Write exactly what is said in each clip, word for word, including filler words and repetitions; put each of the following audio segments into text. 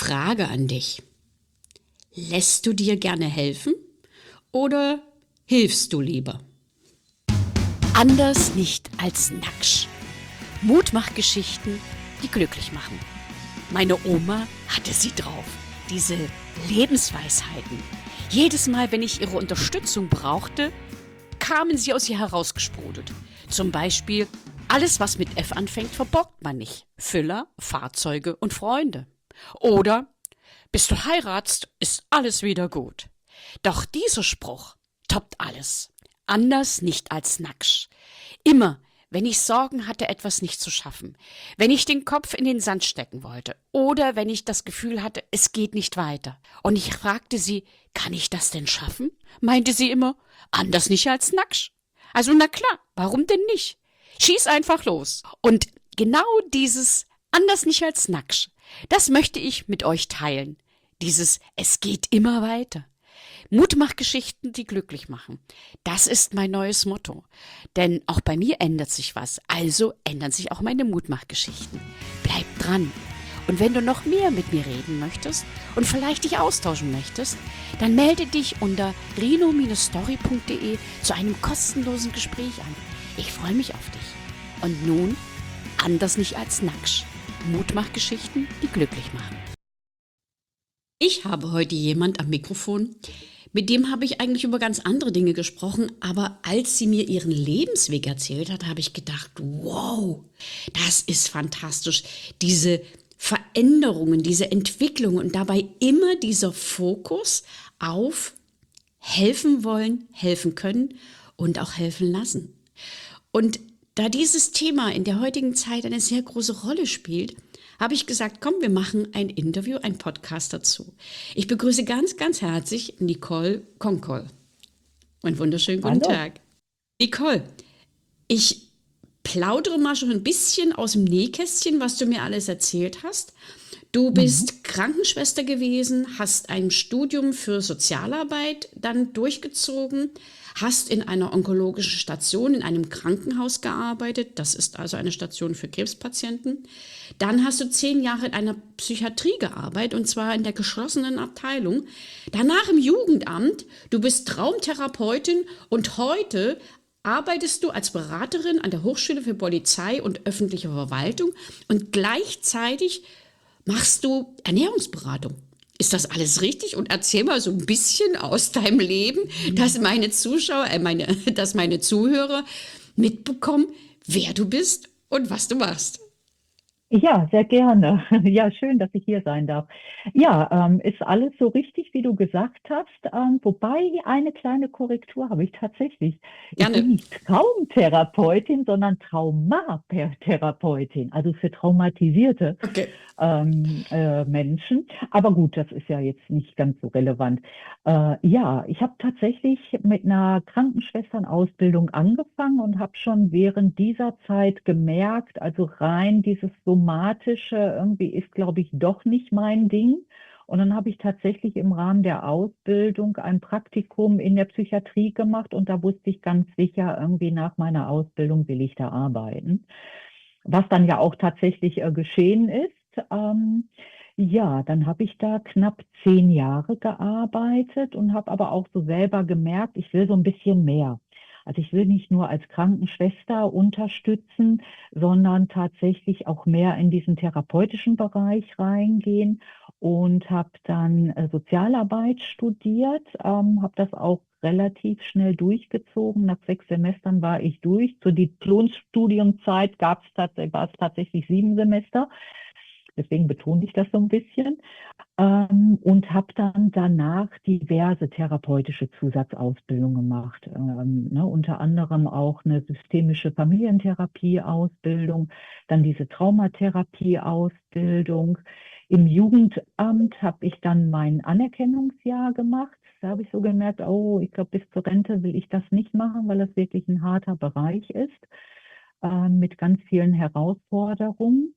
Frage an dich. Lässt du dir gerne helfen oder hilfst du lieber? Anders nicht als Nacksch. Mutmachgeschichten, die glücklich machen. Meine Oma hatte sie drauf, diese Lebensweisheiten. Jedes Mal, wenn ich ihre Unterstützung brauchte, kamen sie aus ihr herausgesprudelt. Zum Beispiel, alles was mit F anfängt, verborgt man nicht. Füller, Fahrzeuge und Freunde. Oder, bis du heiratst, ist alles wieder gut. Doch dieser Spruch toppt alles. Anders nicht als Nacksch. Immer, wenn ich Sorgen hatte, etwas nicht zu schaffen, wenn ich den Kopf in den Sand stecken wollte oder wenn ich das Gefühl hatte, es geht nicht weiter. Und ich fragte sie, kann ich das denn schaffen? Meinte sie immer, anders nicht als Nacksch. Also na klar, warum denn nicht? Schieß einfach los. Und genau dieses anders nicht als Nacksch, das möchte ich mit euch teilen. Dieses es geht immer weiter. Mutmachgeschichten, die glücklich machen. Das ist mein neues Motto. Denn auch bei mir ändert sich was. Also ändern sich auch meine Mutmachgeschichten. Bleib dran. Und wenn du noch mehr mit mir reden möchtest und vielleicht dich austauschen möchtest, dann melde dich unter reno Story punkt de zu einem kostenlosen Gespräch an. Ich freue mich auf dich. Und nun, anders nicht als Nacksch. Mutmachgeschichten, die glücklich machen. Ich habe heute jemand am Mikrofon, mit dem habe ich eigentlich über ganz andere Dinge gesprochen, aber als sie mir ihren Lebensweg erzählt hat, habe ich gedacht, wow, das ist fantastisch. Diese Veränderungen, diese Entwicklungen und dabei immer dieser Fokus auf helfen wollen, helfen können und auch helfen lassen. Und da dieses Thema in der heutigen Zeit eine sehr große Rolle spielt, habe ich gesagt, komm, wir machen ein Interview, ein Podcast dazu. Ich begrüße ganz, ganz herzlich Nicole Konkol. Einen wunderschönen guten Hallo. Tag. Nicole, ich plaudere mal schon ein bisschen aus dem Nähkästchen, was du mir alles erzählt hast. Du bist mhm. Krankenschwester gewesen, hast ein Studium für Sozialarbeit dann durchgezogen, hast in einer onkologischen Station in einem Krankenhaus gearbeitet. Das ist also eine Station für Krebspatienten. Dann hast du zehn Jahre in einer Psychiatrie gearbeitet, und zwar in der geschlossenen Abteilung. Danach im Jugendamt. Du bist Traumtherapeutin und heute arbeitest du als Beraterin an der Hochschule für Polizei und öffentliche Verwaltung und gleichzeitig machst du Ernährungsberatung. Ist das alles richtig? Und erzähl mal so ein bisschen aus deinem Leben, dass meine Zuschauer, äh meine, dass meine Zuhörer mitbekommen, wer du bist und was du machst. Ja, sehr gerne. Ja, schön, dass ich hier sein darf. Ja, ähm, ist alles so richtig, wie du gesagt hast. Ähm, wobei eine kleine Korrektur habe ich tatsächlich. Ich bin Gerne. nicht Traumtherapeutin, sondern Traumatherapeutin, also für traumatisierte Okay. ähm, äh, Menschen. Aber gut, das ist ja jetzt nicht ganz so relevant. Äh, ja, ich habe tatsächlich mit einer Krankenschwesternausbildung angefangen und habe schon während dieser Zeit gemerkt, also rein dieses Somatische irgendwie ist, glaube ich, doch nicht mein Ding. Und dann habe ich tatsächlich im Rahmen der Ausbildung ein Praktikum in der Psychiatrie gemacht und da wusste ich ganz sicher, irgendwie nach meiner Ausbildung will ich da arbeiten. Was dann ja auch tatsächlich äh, geschehen ist. Ähm, ja, dann habe ich da knapp zehn Jahre gearbeitet und habe aber auch so selber gemerkt, ich will so ein bisschen mehr. Also ich will nicht nur als Krankenschwester unterstützen, sondern tatsächlich auch mehr in diesen therapeutischen Bereich reingehen und habe dann äh, Sozialarbeit studiert, ähm, habe das auch relativ schnell durchgezogen. Nach sechs Semestern war ich durch. Zur Diplomstudienzeit gab es tatsächlich, war es tatsächlich sieben Semester. Deswegen betone ich das so ein bisschen. Ähm, und habe dann danach diverse therapeutische Zusatzausbildungen gemacht. Ähm, ne, unter anderem auch eine systemische Familientherapie-Ausbildung, dann diese Traumatherapie-Ausbildung. Im Jugendamt habe ich dann mein Anerkennungsjahr gemacht. Da habe ich so gemerkt, oh, ich glaube, bis zur Rente will ich das nicht machen, weil das wirklich ein harter Bereich ist, äh, mit ganz vielen Herausforderungen.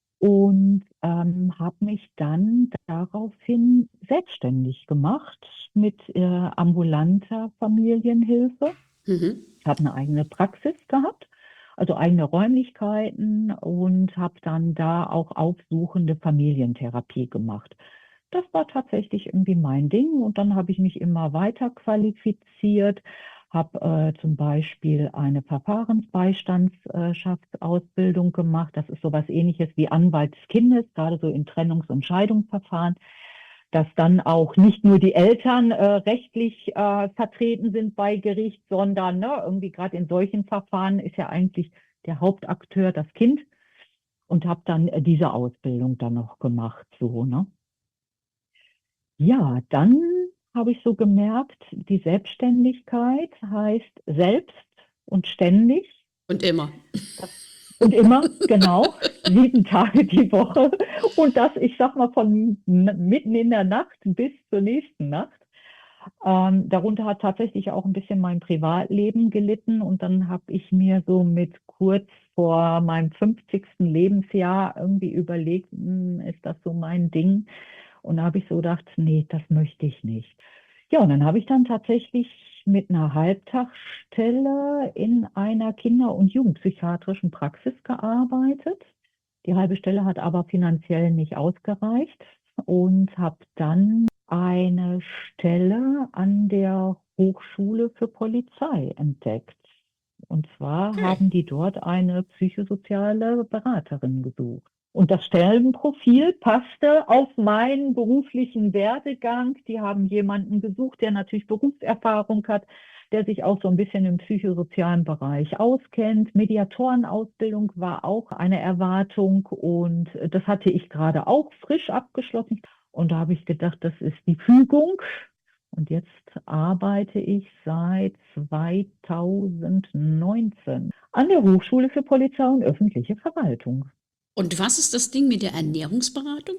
Und ähm, habe mich dann daraufhin selbstständig gemacht mit äh, ambulanter Familienhilfe. Mhm. Ich habe eine eigene Praxis gehabt, also eigene Räumlichkeiten und habe dann da auch aufsuchende Familientherapie gemacht. das war tatsächlich irgendwie mein Ding. Und dann habe ich mich immer weiter qualifiziert, habe äh, zum Beispiel eine Verfahrensbeistandsausbildung gemacht. Das ist sowas Ähnliches wie Anwalt des Kindes, gerade so in Trennungs- und Scheidungsverfahren, dass dann auch nicht nur die Eltern äh, rechtlich äh, vertreten sind bei Gericht, sondern ne, irgendwie gerade in solchen Verfahren ist ja eigentlich der Hauptakteur das Kind, und habe dann äh, diese Ausbildung dann noch gemacht, so, ne? Ja, dann habe ich so gemerkt, die Selbstständigkeit heißt selbst und ständig Und immer. und immer, genau, sieben Tage die Woche. Und das, ich sag mal, von n- mitten in der Nacht bis zur nächsten Nacht. Ähm, darunter hat tatsächlich auch ein bisschen mein Privatleben gelitten. Und dann habe ich mir so mit kurz vor meinem fünfzigsten Lebensjahr irgendwie überlegt, hm, ist das so mein Ding? Und da habe ich so gedacht, nee, das möchte ich nicht. Ja, und dann habe ich dann tatsächlich mit einer Halbtagsstelle in einer Kinder- und Jugendpsychiatrischen Praxis gearbeitet. Die halbe Stelle hat aber finanziell nicht ausgereicht und habe dann eine Stelle an der Hochschule für Polizei entdeckt. Und zwar Okay. haben die dort eine psychosoziale Beraterin gesucht. Und das Stellenprofil passte auf meinen beruflichen Werdegang. Die haben jemanden gesucht, der natürlich Berufserfahrung hat, der sich auch so ein bisschen im psychosozialen Bereich auskennt. Mediatorenausbildung war auch eine Erwartung, und das hatte ich gerade auch frisch abgeschlossen. Und da habe ich gedacht, das ist die Fügung. Und jetzt arbeite ich seit zweitausendneunzehn an der Hochschule für Polizei und öffentliche Verwaltung. Und was ist das Ding mit der Ernährungsberatung?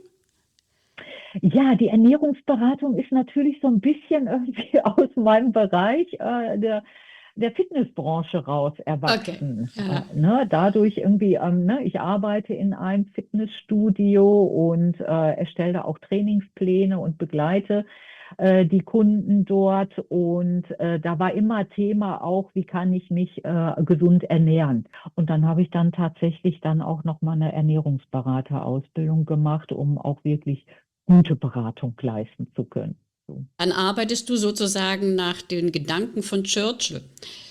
Ja, die Ernährungsberatung ist natürlich so ein bisschen irgendwie aus meinem Bereich äh, der, der Fitnessbranche raus Okay. erwachsen. Ja. Äh, ne, dadurch irgendwie, ähm, ne, ich arbeite in einem Fitnessstudio und äh, erstelle da auch Trainingspläne und begleite äh, die Kunden dort. Und äh, da war immer Thema auch, wie kann ich mich äh, gesund ernähren. Und dann habe ich dann tatsächlich dann auch noch mal eine Ernährungsberaterausbildung gemacht, um auch wirklich gute Beratung leisten zu können. So. Dann arbeitest du sozusagen nach den Gedanken von Churchill.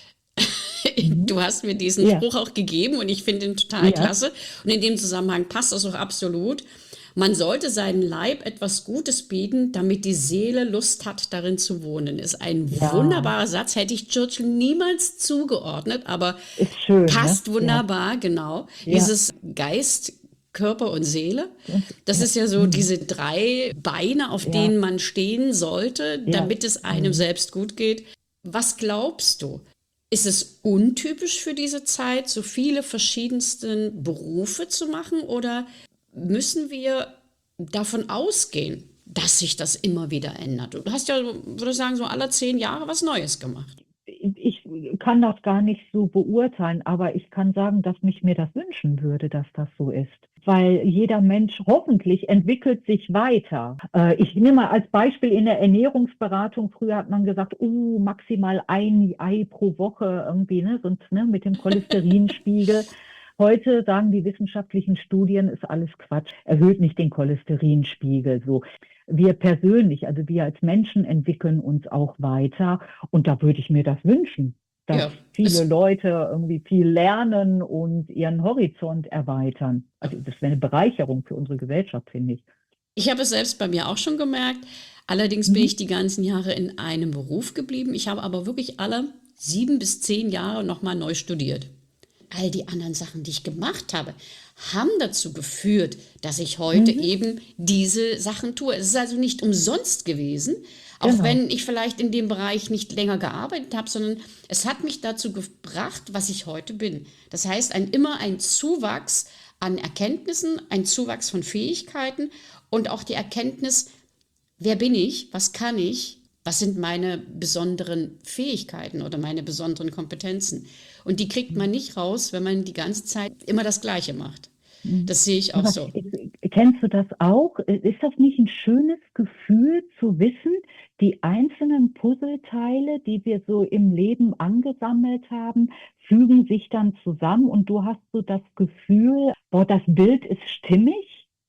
Mhm. Du hast mir diesen Ja, Spruch auch gegeben und ich finde ihn total ja, klasse. Und in dem Zusammenhang passt das auch absolut. Man sollte seinem Leib etwas Gutes bieten, damit die Seele Lust hat, darin zu wohnen. Ist ein ja, wunderbarer Satz, hätte ich Churchill niemals zugeordnet, aber ist schön, ne? passt Ja, wunderbar, genau. ja, Dieses Geist, Körper und Seele. und, Das ja, ist ja so mhm. diese drei Beine, auf Ja, denen man stehen sollte, ja, damit es einem mhm. selbst gut geht. Was glaubst du? Ist es untypisch für diese Zeit, so viele verschiedenste Berufe zu machen, oder müssen wir davon ausgehen, dass sich das immer wieder ändert? Du hast ja, würde ich sagen, so alle zehn Jahre was Neues gemacht. Ich kann das gar nicht so beurteilen, aber ich kann sagen, dass ich mir das wünschen würde, dass das so ist. Weil jeder Mensch hoffentlich entwickelt sich weiter. Äh, ich nehme mal als Beispiel in der Ernährungsberatung. Früher hat man gesagt, uh, maximal ein Ei pro Woche irgendwie, ne, sonst ne, mit dem Cholesterinspiegel. Heute sagen die wissenschaftlichen Studien, ist alles Quatsch, erhöht nicht den Cholesterinspiegel. So, wir persönlich, also wir als Menschen entwickeln uns auch weiter, und da würde ich mir das wünschen, dass Ja, viele es, Leute irgendwie viel lernen und ihren Horizont erweitern. Also das wäre eine Bereicherung für unsere Gesellschaft, finde ich. ich habe es selbst bei mir auch schon gemerkt. Allerdings bin Mhm. ich die ganzen Jahre in einem Beruf geblieben. Ich habe aber wirklich alle sieben bis zehn Jahre nochmal neu studiert. All die anderen Sachen, die ich gemacht habe, haben dazu geführt, dass ich heute Mhm. eben diese Sachen tue. Es ist also nicht umsonst gewesen, auch Genau. wenn ich vielleicht in dem Bereich nicht länger gearbeitet habe, sondern es hat mich dazu gebracht, was ich heute bin. Das heißt, ein, immer ein Zuwachs an Erkenntnissen, ein Zuwachs von Fähigkeiten und auch die Erkenntnis, wer bin ich, was kann ich, was sind meine besonderen Fähigkeiten oder meine besonderen Kompetenzen. Und die kriegt man nicht raus, wenn man die ganze Zeit immer das Gleiche macht. Mhm. Das sehe ich auch Aber so. äh, kennst du das auch? Ist das nicht ein schönes Gefühl zu wissen, die einzelnen Puzzleteile, die wir so im Leben angesammelt haben, fügen sich dann zusammen und du hast so das Gefühl, boah, das Bild ist stimmig?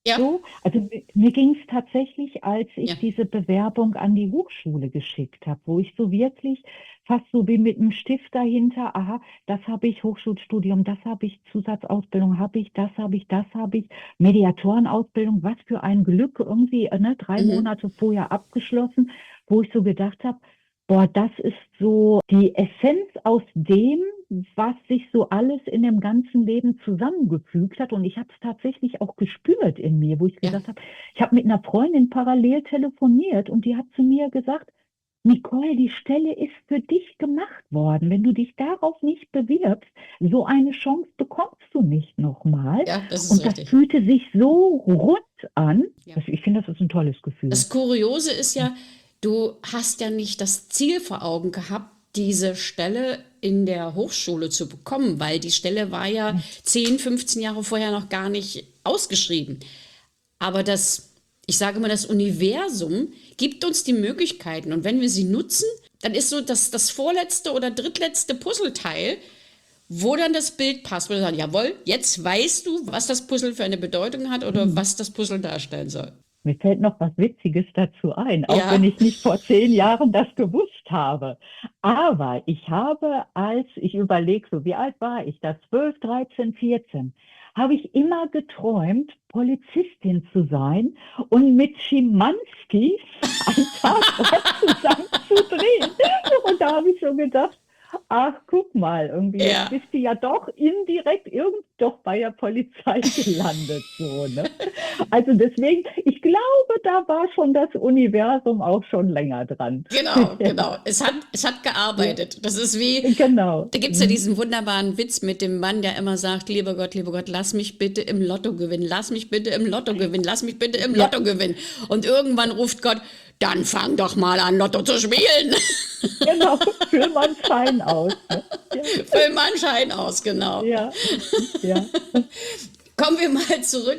Ja, So, also mi- mir ging es tatsächlich, als ja. ich diese Bewerbung an die Hochschule geschickt habe, wo ich so wirklich fast so wie mit einem Stift dahinter, aha, das habe ich, Hochschulstudium, das habe ich, Zusatzausbildung habe ich, das habe ich, das habe ich, Mediatorenausbildung, was für ein Glück, irgendwie, äh, ne, drei Mhm. Monate vorher abgeschlossen, wo ich so gedacht habe, boah, das ist so die Essenz aus dem, was sich so alles in dem ganzen Leben zusammengefügt hat. Und ich habe es tatsächlich auch gespürt in mir, wo ich Ja, gesagt habe, ich habe mit einer Freundin parallel telefoniert und die hat zu mir gesagt, Nicole, die Stelle ist für dich gemacht worden. Wenn du dich darauf nicht bewirbst, so eine Chance bekommst du nicht nochmal. ja, das ist Und das richtig. fühlte sich so rund an. Ja. Das, ich finde, das ist ein tolles Gefühl. Das Kuriose ist ja, du hast ja nicht das Ziel vor Augen gehabt, diese Stelle in der Hochschule zu bekommen, weil die Stelle war ja zehn, fünfzehn Jahre vorher noch gar nicht ausgeschrieben. Aber das, ich sage mal, das Universum gibt uns die Möglichkeiten und wenn wir sie nutzen, dann ist so das, das vorletzte oder drittletzte Puzzleteil, wo dann das Bild passt, wo wir sagen, jawohl, jetzt weißt du, was das Puzzle für eine Bedeutung hat oder Mhm. was das Puzzle darstellen soll. Mir fällt noch was Witziges dazu ein, auch wenn Ja, ich nicht vor zehn Jahren das gewusst habe. Aber ich habe, als ich überlege, so wie alt war ich da, zwölf, dreizehn, vierzehn, habe ich immer geträumt, Polizistin zu sein und mit Schimanski ein Tatort zusammen zu drehen. Und da habe ich so gedacht, ach, guck mal, irgendwie, jetzt ja. bist du ja doch indirekt irgend doch bei der Polizei gelandet, so, ne? Also deswegen, ich glaube, da war schon das Universum auch schon länger dran. Genau, genau. Es hat, es hat Ja, gearbeitet. Das ist wie, genau. da gibt es ja Mhm. diesen wunderbaren Witz mit dem Mann, der immer sagt, lieber Gott, lieber Gott, lass mich bitte im Lotto gewinnen, lass mich bitte im Lotto gewinnen, lass mich bitte im Ja, Lotto gewinnen. Und irgendwann ruft Gott, dann fang doch mal an, Lotto zu spielen. genau. Füll mal einen Schein aus, ne? Ja, Füll mal einen Schein aus, genau. ja, ja. Kommen wir mal zurück.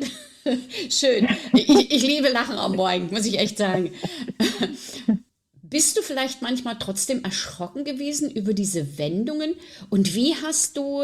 Schön. Ich, ich liebe Lachen am Morgen, muss ich echt sagen. Bist du vielleicht manchmal trotzdem erschrocken gewesen über diese Wendungen? Und wie hast du,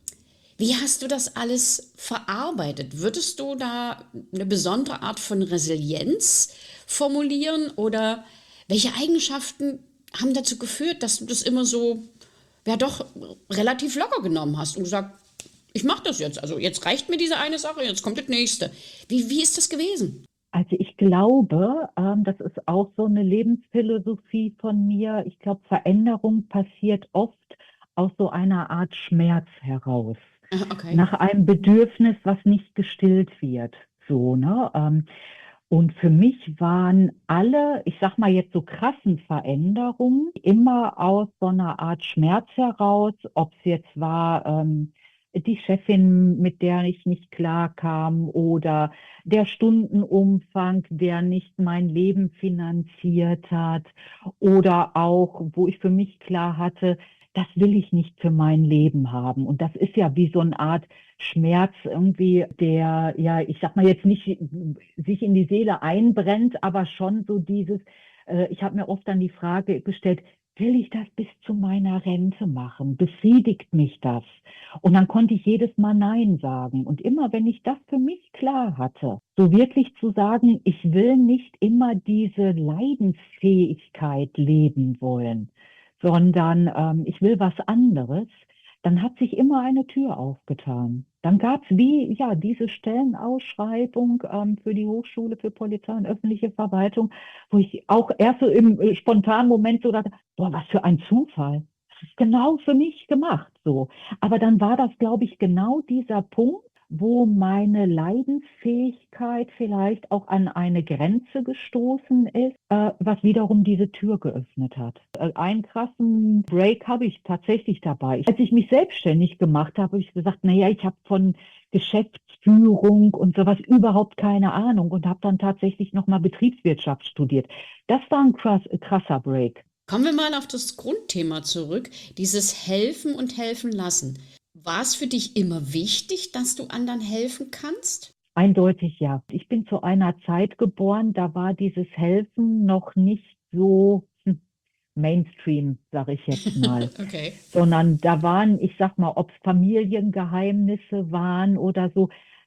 wie hast du das alles verarbeitet? Würdest du da eine besondere Art von Resilienz formulieren? Oder welche Eigenschaften haben dazu geführt, dass du das immer so, ja doch, relativ locker genommen hast und gesagt, ich mache das jetzt. Also jetzt reicht mir diese eine Sache, jetzt kommt das nächste. Wie, wie ist das gewesen? Also ich glaube, ähm, das ist auch so eine Lebensphilosophie von mir. Ich glaube, Veränderung passiert oft aus so einer Art Schmerz heraus, Ah, okay. nach einem Bedürfnis, was nicht gestillt wird. So, ne? Ähm, und für mich waren alle, ich sag mal jetzt so krassen Veränderungen, immer aus so einer Art Schmerz heraus, ob es jetzt war, ähm, die Chefin, mit der ich nicht klarkam, oder der Stundenumfang, der nicht mein Leben finanziert hat, oder auch, wo ich für mich klar hatte, das will ich nicht für mein Leben haben. Und das ist ja wie so eine Art Schmerz irgendwie, der, ja, ich sag mal jetzt nicht sich in die Seele einbrennt, aber schon so dieses, äh, ich habe mir oft dann die Frage gestellt, will ich das bis zu meiner Rente machen? Befriedigt mich das? Und dann konnte ich jedes Mal Nein sagen. Und immer, wenn ich das für mich klar hatte, so wirklich zu sagen, ich will nicht immer diese Leidensfähigkeit leben wollen, sondern ähm, ich will was anderes, dann hat sich immer eine Tür aufgetan. Dann gab es wie, ja, diese Stellenausschreibung ähm, für die Hochschule für Polizei und öffentliche Verwaltung, wo ich auch erst so im äh, spontanen Moment so dachte, boah, was für ein Zufall. Das ist genau für mich gemacht, so. Aber dann war das, glaube ich, genau dieser Punkt, wo meine Leidensfähigkeit vielleicht auch an eine Grenze gestoßen ist, äh, was wiederum diese Tür geöffnet hat. Äh, einen krassen Break habe ich tatsächlich dabei. Als ich mich selbstständig gemacht habe, habe ich gesagt, naja, ich habe von Geschäftsführung und sowas überhaupt keine Ahnung und habe dann tatsächlich nochmal Betriebswirtschaft studiert. Das war ein krass, krasser Break. Kommen wir mal auf das Grundthema zurück, dieses Helfen und Helfen lassen. War es für dich immer wichtig, dass du anderen helfen kannst? Eindeutig ja. Ich bin zu einer Zeit geboren, da war dieses Helfen noch nicht so hm, Mainstream, sage ich jetzt mal, Okay. sondern da waren, ich sag mal, ob es Familiengeheimnisse waren oder so,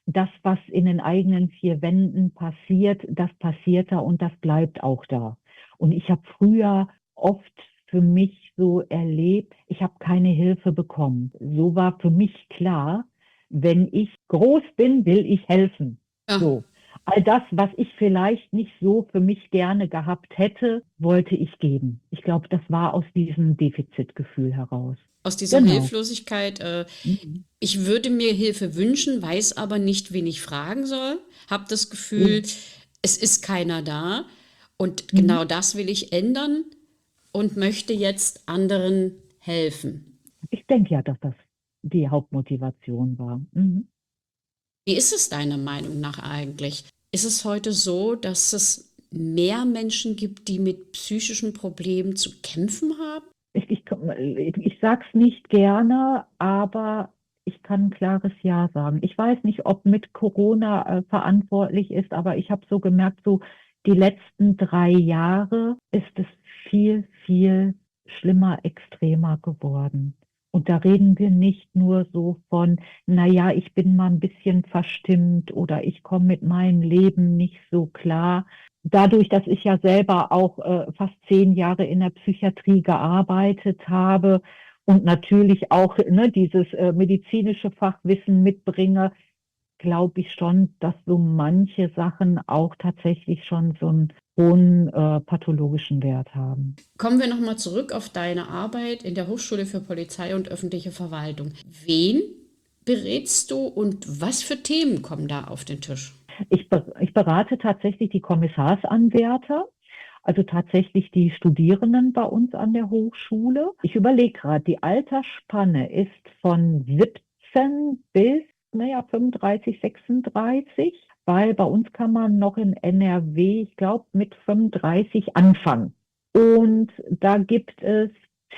das, was in den eigenen vier Wänden passiert, das passiert da und das bleibt auch da. Und ich habe früher oft für mich so erlebt, ich habe keine Hilfe bekommen. So war für mich klar, wenn ich groß bin, will ich helfen. Ja, So. All das, was ich vielleicht nicht so für mich gerne gehabt hätte, wollte ich geben. Ich glaube, das war aus diesem Defizitgefühl heraus. aus dieser Genau. Hilflosigkeit. Äh, Mhm. ich würde mir Hilfe wünschen, weiß aber nicht, wen ich fragen soll. Habe das Ja. Gefühl, es ist keiner da. Und Mhm. genau das will ich ändern und möchte jetzt anderen helfen. Ich denke ja, dass das die Hauptmotivation war. Mhm. Wie ist es deiner Meinung nach eigentlich? Ist es heute so, dass es mehr Menschen gibt, die mit psychischen Problemen zu kämpfen haben? Ich, ich, ich, ich sage es nicht gerne, aber ich kann ein klares Ja sagen. Ich weiß nicht, ob mit Corona äh, verantwortlich ist, aber ich habe so gemerkt, so die letzten drei Jahre ist es viel, viel schlimmer, extremer geworden. Und da reden wir nicht nur so von, naja, ich bin mal ein bisschen verstimmt oder ich komme mit meinem Leben nicht so klar. Dadurch, dass ich ja selber auch äh, fast zehn Jahre in der Psychiatrie gearbeitet habe und natürlich auch ne, dieses äh, medizinische Fachwissen mitbringe, glaube ich schon, dass so manche Sachen auch tatsächlich schon so einen hohen äh, pathologischen Wert haben. Kommen wir nochmal zurück auf deine Arbeit in der Hochschule für Polizei und öffentliche Verwaltung. Wen berätst du und was für Themen kommen da auf den Tisch? Ich, be- ich berate tatsächlich die Kommissarsanwärter, also tatsächlich die Studierenden bei uns an der Hochschule. Ich überlege gerade, die Altersspanne ist von siebzehn bis, naja, fünfunddreißig, sechsunddreißig, weil bei uns kann man noch in N R W, ich glaube, mit fünfunddreißig anfangen. Und da gibt es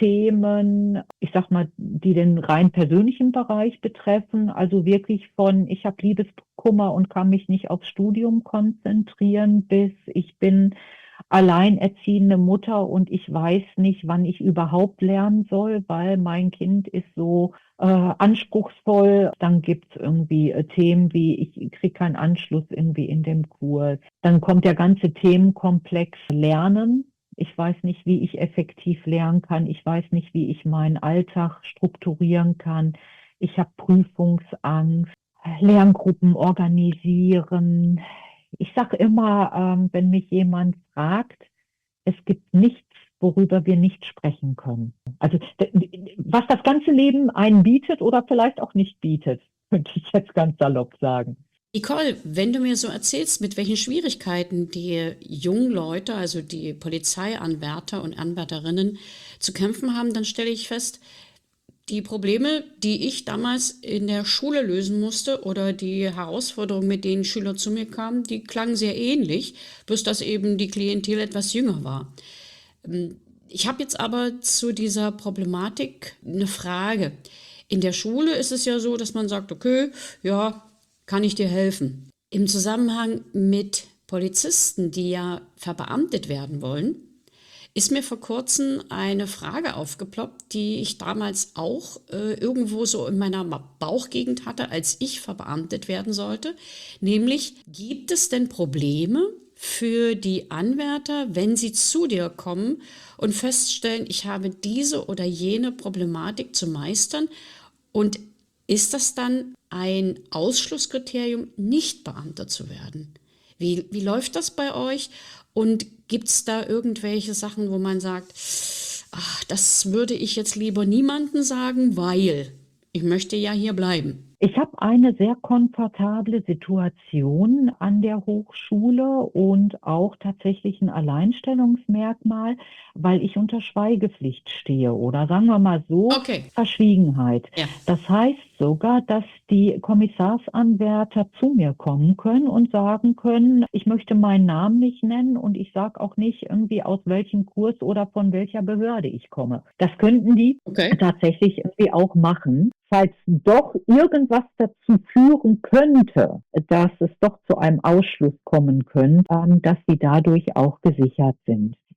Themen, ich sag mal, die den rein persönlichen Bereich betreffen, also wirklich von ich habe Liebeskummer und kann mich nicht aufs Studium konzentrieren, bis ich bin alleinerziehende Mutter und ich weiß nicht, wann ich überhaupt lernen soll, weil mein Kind ist so äh, anspruchsvoll. Dann gibt es irgendwie äh, Themen wie ich kriege keinen Anschluss irgendwie in dem Kurs. Dann kommt der ganze Themenkomplex Lernen. Ich weiß nicht, wie ich effektiv lernen kann. Ich weiß nicht, wie ich meinen Alltag strukturieren kann. Ich habe Prüfungsangst, Lerngruppen organisieren. Ich sage immer, ähm, wenn mich jemand fragt, es gibt nichts, worüber wir nicht sprechen können. Also d- was das ganze Leben einen bietet oder vielleicht auch nicht bietet, könnte ich jetzt ganz salopp sagen. Nicole, wenn du mir so erzählst, mit welchen Schwierigkeiten die jungen Leute, also die Polizeianwärter und Anwärterinnen zu kämpfen haben, dann stelle ich fest, die Probleme, die ich damals in der Schule lösen musste oder die Herausforderungen, mit denen Schüler zu mir kamen, die klangen sehr ähnlich, bloß dass eben die Klientel etwas jünger war. Ich habe jetzt aber zu dieser Problematik eine Frage. In der Schule ist es ja so, dass man sagt, okay, ja, kann ich dir helfen? Im Zusammenhang mit Polizisten, die ja verbeamtet werden wollen, ist mir vor kurzem eine Frage aufgeploppt, die ich damals auch äh, irgendwo so in meiner Bauchgegend hatte, als ich verbeamtet werden sollte. Nämlich, gibt es denn Probleme für die Anwärter, wenn sie zu dir kommen und feststellen, ich habe diese oder jene Problematik zu meistern? Und ist das dann ein Ausschlusskriterium, nicht Beamter zu werden? Wie, wie läuft das bei euch? Und gibt es da irgendwelche Sachen, wo man sagt, ach, das würde ich jetzt lieber niemandem sagen, weil ich möchte ja hier bleiben? Ich habe eine sehr komfortable Situation an der Hochschule und auch tatsächlich ein Alleinstellungsmerkmal, weil ich unter Schweigepflicht stehe oder sagen wir mal so, Okay, Verschwiegenheit. ja. Das heißt sogar, dass die Kommissarsanwärter zu mir kommen können und sagen können, ich möchte meinen Namen nicht nennen und ich sage auch nicht irgendwie aus welchem Kurs oder von welcher Behörde ich komme. Das könnten die Okay. tatsächlich irgendwie auch machen. Falls doch irgendwas dazu führen könnte, dass es doch zu einem Ausschluss kommen könnte, ähm, dass sie dadurch auch gesichert sind.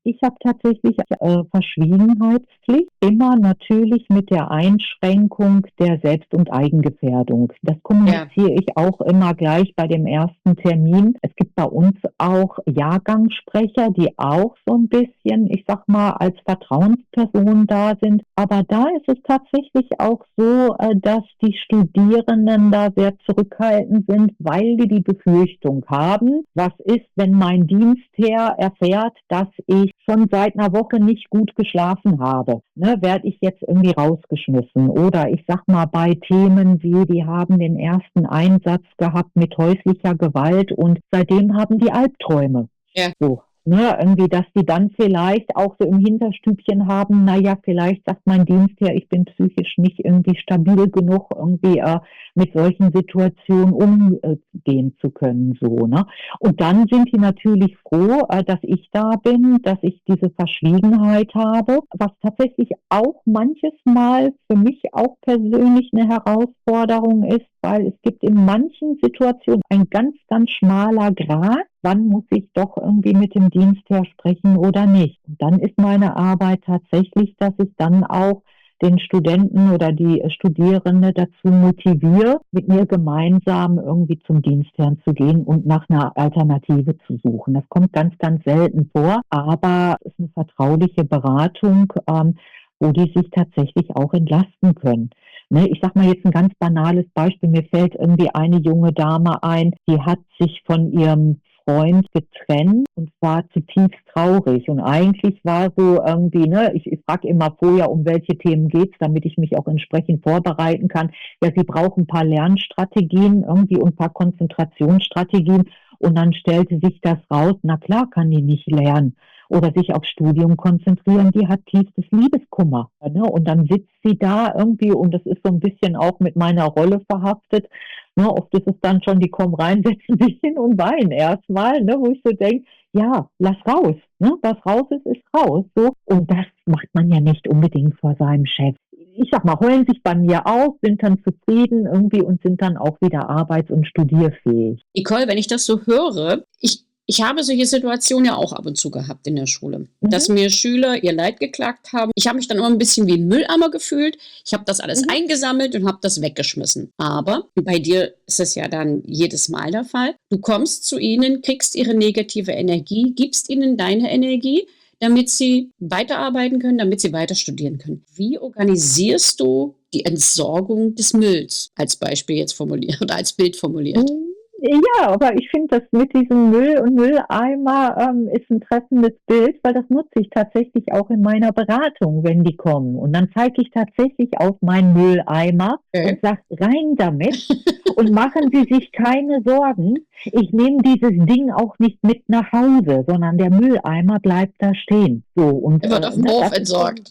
Ich habe tatsächlich äh, Verschwiegenheitspflicht, immer natürlich mit der Einschränkung der Selbst- und Eigengefährdung. Das Ja. kommuniziere ich auch immer gleich bei dem ersten Termin. Es gibt bei uns auch Jahrgangssprecher, die auch so ein bisschen, ich sag mal, als Vertrauensperson da sind. Aber da ist es tatsächlich auch so, äh, dass die Studierenden da sehr zurückhaltend sind, weil die die Befürchtung haben, was ist, wenn mein Dienstherr erfährt, dass ich schon seit einer Woche nicht gut geschlafen habe. Ne, werde ich jetzt irgendwie rausgeschmissen? Oder ich sag mal bei Themen wie, die haben den ersten Einsatz gehabt mit häuslicher Gewalt und seitdem haben die Albträume. Ja. So. Ne, irgendwie, dass die dann vielleicht auch so im Hinterstübchen haben, naja, vielleicht sagt mein Dienstherr, ich bin psychisch nicht irgendwie stabil genug, irgendwie äh, mit solchen Situationen umgehen zu können. So, ne? Und dann sind die natürlich froh, äh, dass ich da bin, dass ich diese Verschwiegenheit habe, was tatsächlich auch manches Mal für mich auch persönlich eine Herausforderung ist, weil es gibt in manchen Situationen ein ganz, ganz schmaler Grat, wann muss ich doch irgendwie mit dem Dienstherr sprechen oder nicht. Und dann ist meine Arbeit tatsächlich, dass ich dann auch den Studenten oder die Studierende dazu motiviere, mit mir gemeinsam irgendwie zum Dienstherrn zu gehen und nach einer Alternative zu suchen. Das kommt ganz, ganz selten vor, aber es ist eine vertrauliche Beratung, ähm, wo die sich tatsächlich auch entlasten können. Ne, ich sag mal jetzt ein ganz banales Beispiel. Mir fällt irgendwie eine junge Dame ein, die hat sich von ihrem Freund getrennt und war zutiefst traurig. Und eigentlich war so irgendwie, ne, ich, ich frage immer vorher, um welche Themen geht's, damit ich mich auch entsprechend vorbereiten kann. Ja, sie braucht ein paar Lernstrategien irgendwie und ein paar Konzentrationsstrategien. Und dann stellte sich das raus, na klar kann die nicht lernen oder sich aufs Studium konzentrieren, die hat tiefstes Liebeskummer. Ne? Und dann sitzt sie da irgendwie, und das ist so ein bisschen auch mit meiner Rolle verhaftet, ne? Oft ist es dann schon, die kommen rein, setzen sich hin und weinen erstmal, ne? Wo ich so denke, ja, lass raus. Ne? Was raus ist, ist raus. So. Und das macht man ja nicht unbedingt vor seinem Chef. Ich sag mal, heulen sich bei mir auf, sind dann zufrieden irgendwie und sind dann auch wieder arbeits- und studierfähig. Nicole, wenn ich das so höre, ich, ich habe solche Situationen ja auch ab und zu gehabt in der Schule, Mhm. dass mir Schüler ihr Leid geklagt haben. Ich habe mich dann immer ein bisschen wie ein Mülleimer gefühlt. Ich habe das alles Mhm. eingesammelt und habe das weggeschmissen. Aber bei dir ist es ja dann jedes Mal der Fall. Du kommst zu ihnen, kriegst ihre negative Energie, gibst ihnen deine Energie, damit sie weiterarbeiten können, damit sie weiter studieren können. Wie organisierst du die Entsorgung des Mülls, als Beispiel jetzt formuliert oder als Bild formuliert? Ja, aber ich finde, das mit diesem Müll und Mülleimer ähm, ist ein treffendes Bild, weil das nutze ich tatsächlich auch in meiner Beratung, wenn die kommen. Und dann zeige ich tatsächlich auf meinen Mülleimer Okay. und sage, rein damit und machen Sie sich keine Sorgen. Ich nehme dieses Ding auch nicht mit nach Hause, sondern der Mülleimer bleibt da stehen. So, und, Er wird äh, auf dem das Hof ist so- entsorgt.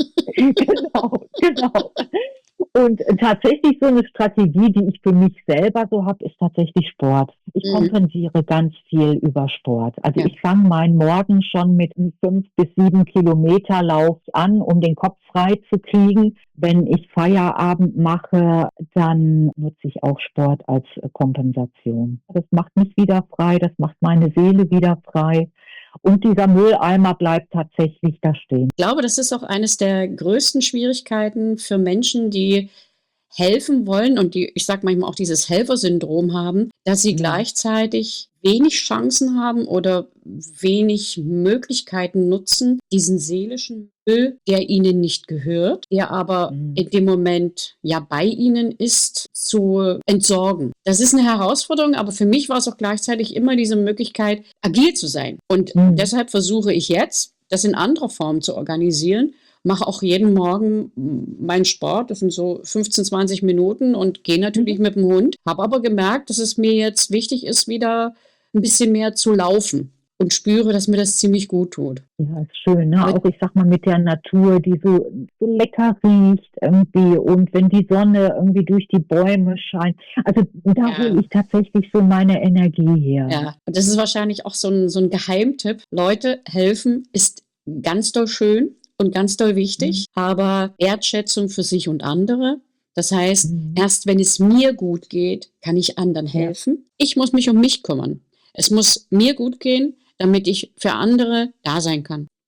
Genau, genau. Und tatsächlich so eine Strategie, die ich für mich selber so habe, ist tatsächlich Sport. Ich Mhm. kompensiere ganz viel über Sport. Also Ja. ich fange meinen Morgen schon mit einem fünf bis sieben Kilometer Lauf an, um den Kopf frei zu kriegen. Wenn ich Feierabend mache, dann nutze ich auch Sport als äh, Kompensation. Das macht mich wieder frei, das macht meine Seele wieder frei. Und dieser Mülleimer bleibt tatsächlich da stehen. Ich glaube, das ist auch eines der größten Schwierigkeiten für Menschen, die helfen wollen und die, ich sage manchmal auch dieses Helfersyndrom haben, dass sie Mhm. gleichzeitig wenig Chancen haben oder wenig Möglichkeiten nutzen, diesen seelischen Müll, der ihnen nicht gehört, der aber Mhm. in dem Moment ja bei ihnen ist, zu entsorgen. Das ist eine Herausforderung, aber für mich war es auch gleichzeitig immer diese Möglichkeit, agil zu sein. Und Mhm. deshalb versuche ich jetzt, das in anderer Form zu organisieren, mache auch jeden Morgen meinen Sport, das sind so fünfzehn, zwanzig Minuten und gehe natürlich Mhm. mit dem Hund. Habe aber gemerkt, dass es mir jetzt wichtig ist, wieder ein bisschen mehr zu laufen und spüre, dass mir das ziemlich gut tut. Ja, ist schön, ne? Mit- Auch ich sag mal mit der Natur, die so, so lecker riecht irgendwie und wenn die Sonne irgendwie durch die Bäume scheint. Also da Ja. hole ich tatsächlich so meine Energie her. Ja, und das ist wahrscheinlich auch so ein, so ein Geheimtipp. Leute, helfen ist ganz doll schön und ganz doll wichtig, aber Wertschätzung für sich und andere. Das heißt, Mhm. erst wenn es mir gut geht, kann ich anderen Ja. helfen. Ich muss mich um mich kümmern. Es muss mir gut gehen, damit ich für andere da sein kann.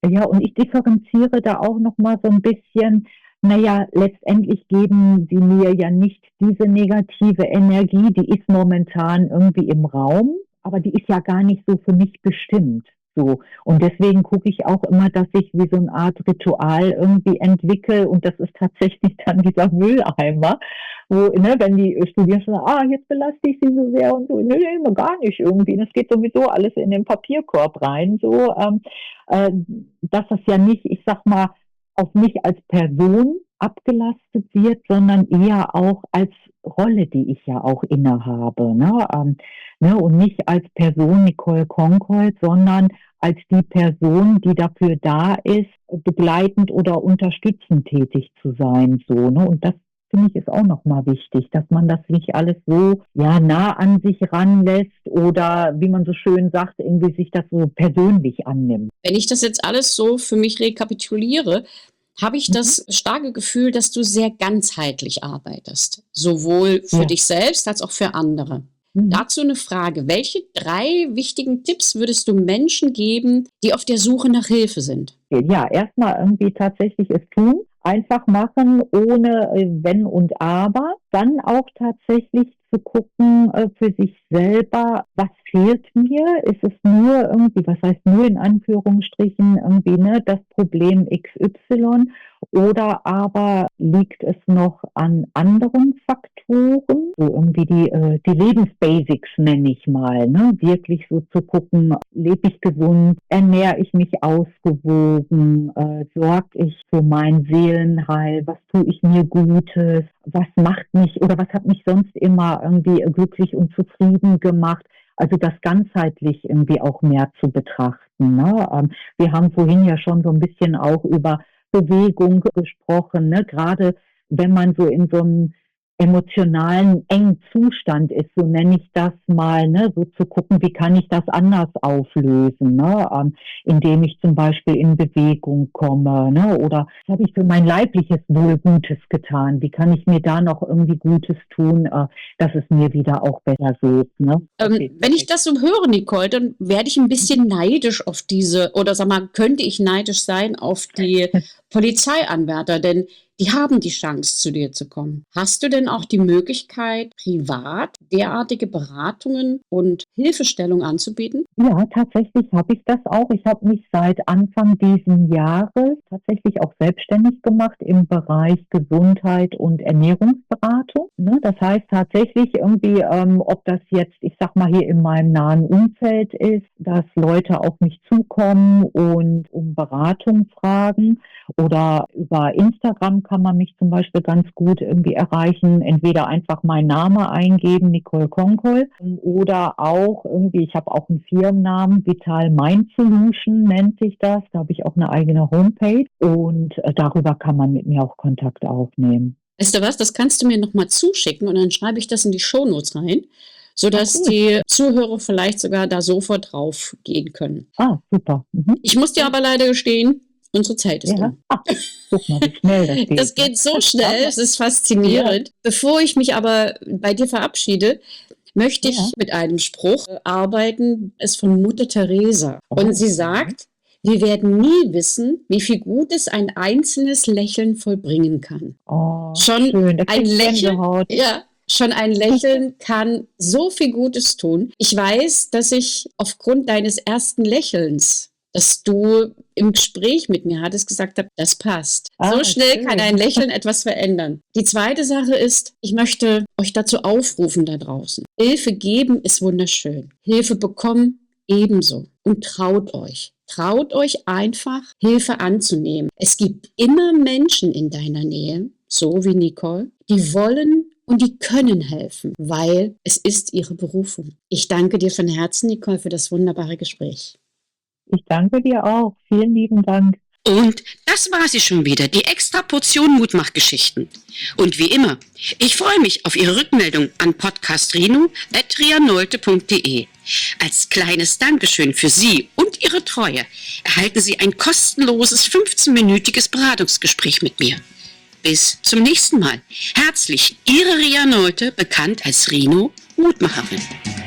Ja, und ich differenziere da auch noch mal so ein bisschen. Naja, letztendlich geben sie mir ja nicht diese negative Energie, die ist momentan irgendwie im Raum, aber die ist ja gar nicht so für mich bestimmt. So. Und deswegen gucke ich auch immer, dass ich wie so eine Art Ritual irgendwie entwickle. Und das ist tatsächlich dann dieser Mülleimer, wo, ne, wenn die Studierenden sagen, ah, jetzt belaste ich sie so sehr und so. Nee, nee, gar nicht irgendwie. Das geht sowieso alles in den Papierkorb rein. So, ähm, äh, dass das ja nicht, ich sag mal, auf mich als Person abgelastet wird, sondern eher auch als Rolle, die ich ja auch innehabe. Ne? Ähm, ne? Und nicht als Person Nicole Konkold, sondern als die Person, die dafür da ist, begleitend oder unterstützend tätig zu sein. So, ne? Und das finde ich ist auch nochmal wichtig, dass man das nicht alles so ja nah an sich ranlässt oder wie man so schön sagt, irgendwie sich das so persönlich annimmt. Wenn ich das jetzt alles so für mich rekapituliere, habe ich das starke Gefühl, dass du sehr ganzheitlich arbeitest, sowohl für Ja. dich selbst als auch für andere. Mhm. Dazu eine Frage: Welche drei wichtigen Tipps würdest du Menschen geben, die auf der Suche nach Hilfe sind? Ja, erstmal irgendwie tatsächlich es tun, einfach machen, ohne äh, Wenn und Aber. Dann auch tatsächlich zu gucken äh, für sich selber, was fehlt mir? Ist es nur irgendwie, was heißt nur in Anführungsstrichen, irgendwie, ne, das Problem X Y? Oder aber liegt es noch an anderen Faktoren? So irgendwie die, äh, die Lebensbasics nenne ich mal, ne? Wirklich so zu gucken, lebe ich gesund, ernähre ich mich ausgewogen, äh, sorge ich für mein Seelenheil, was tue ich mir Gutes, was macht mich oder was hat mich sonst immer irgendwie glücklich und zufrieden gemacht. Also das ganzheitlich irgendwie auch mehr zu betrachten. Ne? Ähm, wir haben vorhin ja schon so ein bisschen auch über Bewegung gesprochen, ne? Gerade wenn man so in so einem emotionalen, engen Zustand ist, so nenne ich das mal, ne? So zu gucken, wie kann ich das anders auflösen, ne? Ähm, indem ich zum Beispiel in Bewegung komme, ne? Oder was habe ich für mein leibliches Wohl Gutes getan? Wie kann ich mir da noch irgendwie Gutes tun, äh, dass es mir wieder auch besser geht, ne? Ähm, Okay, wenn ich perfekt. das so höre, Nicole, dann werde ich ein bisschen neidisch auf diese, oder sag mal, könnte ich neidisch sein auf die Polizeianwärter, denn die haben die Chance, zu dir zu kommen. Hast du denn auch die Möglichkeit, privat derartige Beratungen und Hilfestellung anzubieten? Ja, tatsächlich habe ich das auch. Ich habe mich seit Anfang diesen Jahres tatsächlich auch selbstständig gemacht im Bereich Gesundheit und Ernährungsberatung. Ne? Das heißt tatsächlich irgendwie, ähm, ob das jetzt, ich sag mal, hier in meinem nahen Umfeld ist, dass Leute auf mich zukommen und um Beratung fragen, oder über Instagram kann man mich zum Beispiel ganz gut irgendwie erreichen. Entweder einfach meinen Namen eingeben, Nicole Konkol, oder auch irgendwie, ich habe auch einen Firmennamen, Vital Mind Solution nennt sich das. Da habe ich auch eine eigene Homepage und äh, darüber kann man mit mir auch Kontakt aufnehmen. Weißt du was, das kannst du mir nochmal zuschicken und dann schreibe ich das in die Shownotes rein, sodass cool. die Zuhörer vielleicht sogar da sofort drauf gehen können. Ah, super. Mhm. Ich muss dir aber leider gestehen, unsere Zeit ist Ja. um. Ah, guck mal, wie schnell das geht. Das geht so schnell, es ist faszinierend. Bevor ich mich aber bei dir verabschiede, möchte ich Ja. mit einem Spruch äh, arbeiten, ist von Mutter Teresa. Oh, Und sie ja. sagt, wir werden nie wissen, wie viel Gutes ein einzelnes Lächeln vollbringen kann. Oh, Schon schön. Da ein krieg ich Lächeln, Gänsehaut. ja, schon ein Lächeln kann so viel Gutes tun. Ich weiß, dass ich aufgrund deines ersten Lächelns, dass du im Gespräch mit mir hattest, gesagt habe, das passt. Ah, so schnell schön. kann ein Lächeln etwas verändern. Die zweite Sache ist, ich möchte euch dazu aufrufen da draußen. Hilfe geben ist wunderschön. Hilfe bekommen ebenso. Und traut euch. Traut euch einfach, Hilfe anzunehmen. Es gibt immer Menschen in deiner Nähe, so wie Nicole, die wollen und die können helfen, weil es ist ihre Berufung. Ich danke dir von Herzen, Nicole, für das wunderbare Gespräch. Ich danke dir auch. Vielen lieben Dank. Und das war sie schon wieder, die extra Portion Mutmachgeschichten. Und wie immer, ich freue mich auf Ihre Rückmeldung an podcastrino at rianolte punkt de. Als kleines Dankeschön für Sie und Ihre Treue erhalten Sie ein kostenloses fünfzehnminütiges Beratungsgespräch mit mir. Bis zum nächsten Mal. Herzlich, Ihre Ria Nolte, bekannt als Rino, Mutmacherin.